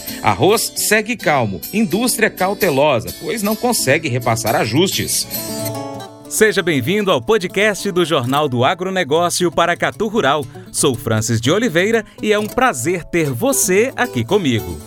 Arroz segue calmo, indústria cautelosa, pois não consegue repassar ajustes. Seja bem-vindo ao podcast do Jornal do Agronegócio Paracatu Rural. Sou Francis de Oliveira e é um prazer ter você aqui comigo.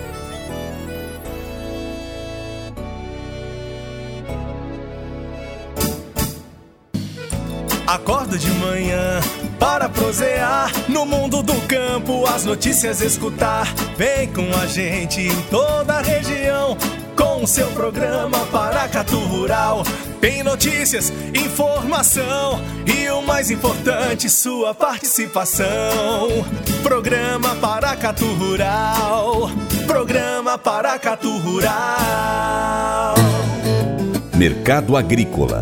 Acordo de manhã para prosear no mundo do campo, as notícias escutar. Vem com a gente em toda a região com o seu programa Paracatu Rural. Tem notícias, informação e o mais importante, sua participação. Programa Paracatu Rural. Programa Paracatu Rural. Mercado Agrícola.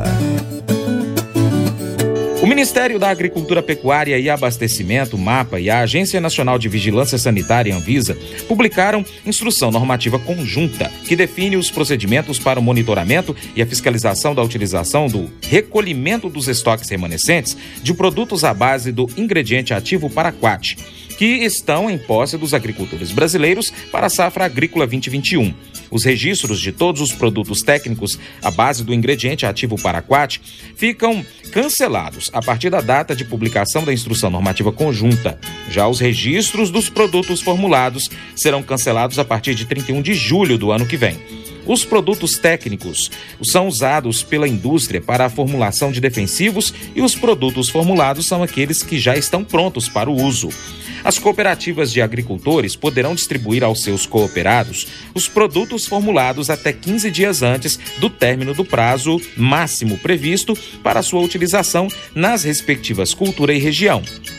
O Ministério da Agricultura, Pecuária e Abastecimento, MAPA, e a Agência Nacional de Vigilância Sanitária, Anvisa, publicaram Instrução Normativa Conjunta, que define os procedimentos para o monitoramento e a fiscalização da utilização do recolhimento dos estoques remanescentes de produtos à base do ingrediente ativo paraquat, que estão em posse dos agricultores brasileiros para a safra agrícola 2021. Os registros de todos os produtos técnicos à base do ingrediente ativo paraquat ficam cancelados a partir da data de publicação da Instrução Normativa Conjunta. Já os registros dos produtos formulados serão cancelados a partir de 31 de julho do ano que vem. Os produtos técnicos são usados pela indústria para a formulação de defensivos e os produtos formulados são aqueles que já estão prontos para o uso. As cooperativas de agricultores poderão distribuir aos seus cooperados os produtos formulados até 15 dias antes do término do prazo máximo previsto para sua utilização nas respectivas cultura e região.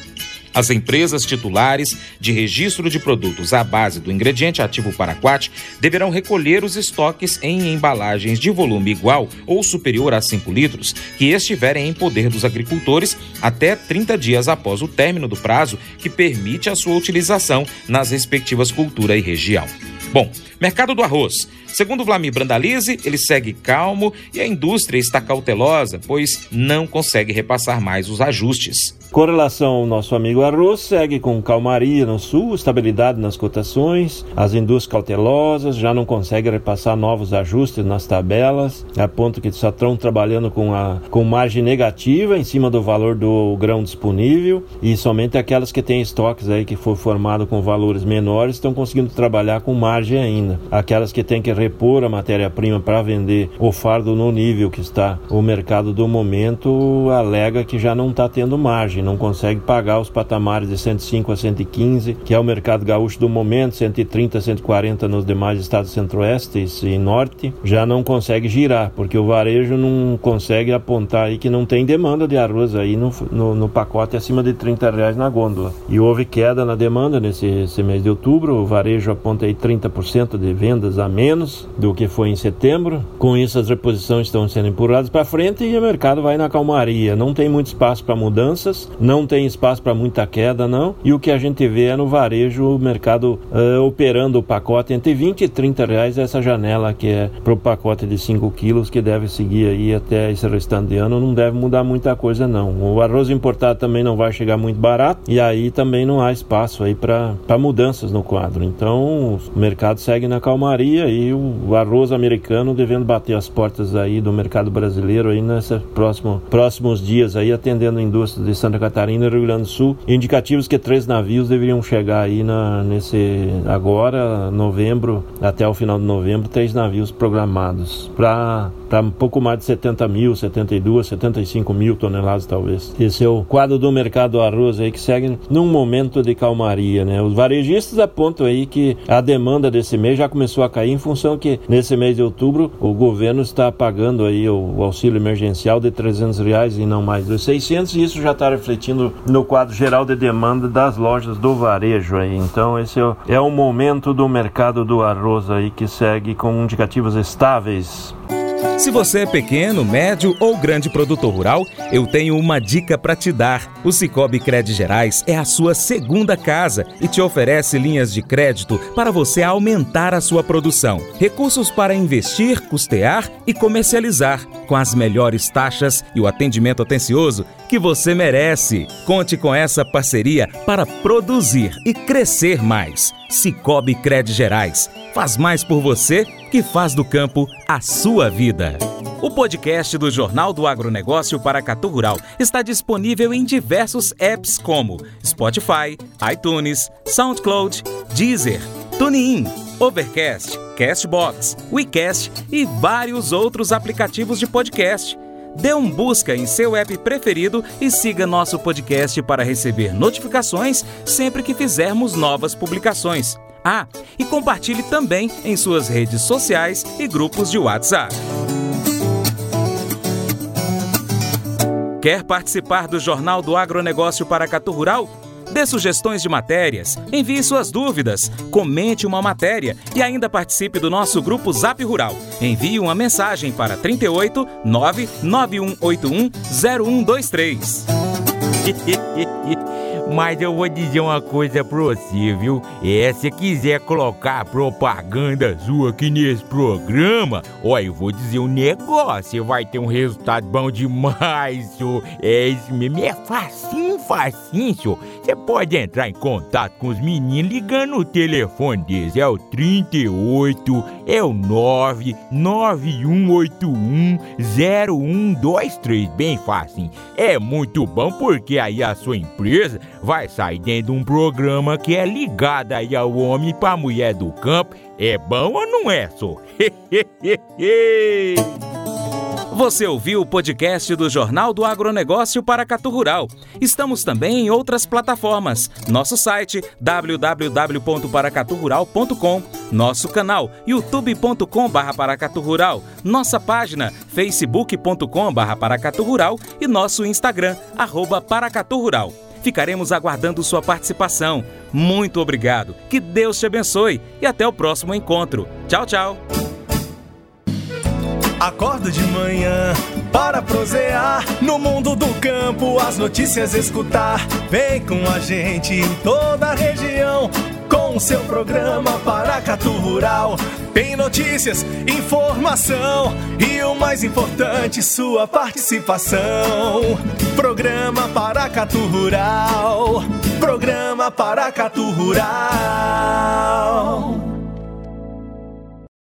As empresas titulares de registro de produtos à base do ingrediente ativo paraquat deverão recolher os estoques em embalagens de volume igual ou superior a 5 litros que estiverem em poder dos agricultores até 30 dias após o término do prazo que permite a sua utilização nas respectivas cultura e região. Bom, mercado do arroz. Segundo Vlamir Brandalize, ele segue calmo e a indústria está cautelosa, pois não consegue repassar mais os ajustes. Com relação ao nosso amigo arroz, segue com calmaria no sul, estabilidade nas cotações, as indústrias cautelosas já não conseguem repassar novos ajustes nas tabelas, a ponto que só estão trabalhando com margem negativa em cima do valor do grão disponível, e somente aquelas que têm estoques aí que for formado com valores menores estão conseguindo trabalhar com margem ainda. Aquelas que têm que repor a matéria-prima para vender o fardo no nível que está o mercado do momento, alega que já não está tendo margem, não consegue pagar os patamares de 105 a 115, que é o mercado gaúcho do momento, 130 a 140 nos demais estados centro-oeste e norte, já não consegue girar, porque o varejo não consegue apontar aí que não tem demanda de arroz aí no pacote acima de R$30 na gôndola. E houve queda na demanda nesse mês de outubro, o varejo aponta aí 30% de vendas a menos do que foi em setembro. Com isso as reposições estão sendo empurradas para frente e o mercado vai na calmaria, não tem muito espaço para mudanças, não tem espaço para muita queda não, e o que a gente vê é no varejo o mercado operando o pacote entre R$20 e R$30 essa janela que é para o pacote de 5 quilos que deve seguir aí até esse restante de ano, não deve mudar muita coisa não. O arroz importado também não vai chegar muito barato e aí também não há espaço aí para mudanças no quadro, então o mercado segue na calmaria e o arroz americano devendo bater as portas aí do mercado brasileiro aí nesses próximos dias aí, atendendo a indústria de Santa Catarina e Rio Grande do Sul. Indicativos que 3 navios deveriam chegar aí agora, novembro, até o final de novembro, 3 navios programados para um pouco mais de 70 mil, 72, 75 mil toneladas talvez. Esse é o quadro do mercado do arroz aí que segue num momento de calmaria, né? Os varejistas apontam aí que a demanda desse mês já começou a cair em função que nesse mês de outubro o governo está pagando aí o auxílio emergencial de R$300 e não mais de 600, e isso já está refletindo no quadro geral de demanda das lojas do varejo aí. Então esse é o momento do mercado do arroz aí que segue com indicativos estáveis. Se você é pequeno, médio ou grande produtor rural, eu tenho uma dica para te dar. O Sicoob Cred Gerais é a sua segunda casa e te oferece linhas de crédito para você aumentar a sua produção. Recursos para investir, custear e comercializar. com as melhores taxas e o atendimento atencioso que você merece. Conte com essa parceria para produzir e crescer mais. Cicobi Credigerais. Faz mais por você que faz do campo a sua vida. O podcast do Jornal do Agronegócio Paracatu Rural está disponível em diversos apps como Spotify, iTunes, SoundCloud, Deezer, TuneIn, Overcast, Castbox, WeCast e vários outros aplicativos de podcast. Dê um busca em seu app preferido e siga nosso podcast para receber notificações sempre que fizermos novas publicações. Ah, e compartilhe também em suas redes sociais e grupos de WhatsApp. Quer participar do Jornal do Agronegócio Paracatu Rural? Dê sugestões de matérias, envie suas dúvidas, comente uma matéria e ainda participe do nosso grupo Zap Rural. Envie uma mensagem para 38 99181 0123. Mas eu vou dizer uma coisa pra você, viu? Se quiser colocar propaganda sua aqui nesse programa, eu vou dizer um negócio, você vai ter um resultado bom demais, senhor. Isso mesmo, é facinho, senhor. Você pode entrar em contato com os meninos ligando o telefone deles, é o 38, é o 99181 0123, bem facinho. É muito bom porque aí a sua empresa vai sair dentro de um programa que é ligado aí ao homem pra mulher do campo. É bom ou não é, só? Você ouviu o podcast do Jornal do Agronegócio Paracatu Rural. Estamos também em outras plataformas. Nosso site www.paracaturural.com, nosso canal youtube.com/paracaturural, nossa página facebook.com/paracaturural e nosso Instagram @paracaturural. Ficaremos aguardando sua participação. Muito obrigado, que Deus te abençoe e até o próximo encontro. Tchau, tchau. Acordo de manhã para prosear no mundo do campo, as notícias escutar. Vem com a gente em toda a região com o seu programa Paracatu Rural. Tem notícias, informação e o mais importante, sua participação. Programa Paracatu Rural. Programa Paracatu Rural.